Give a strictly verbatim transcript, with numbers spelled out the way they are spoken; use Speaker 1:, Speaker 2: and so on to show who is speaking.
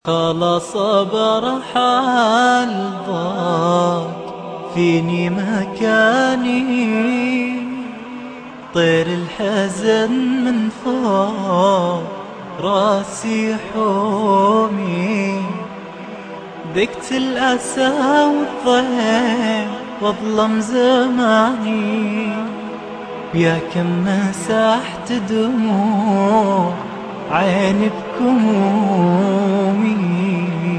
Speaker 1: خلاص برحل ضاق فيني مكاني، طير الحزن من فوق راسي حومي، ذقت الأسى والضيم واظلم زماني، يا كم مسحت دموع عيني بكمومي.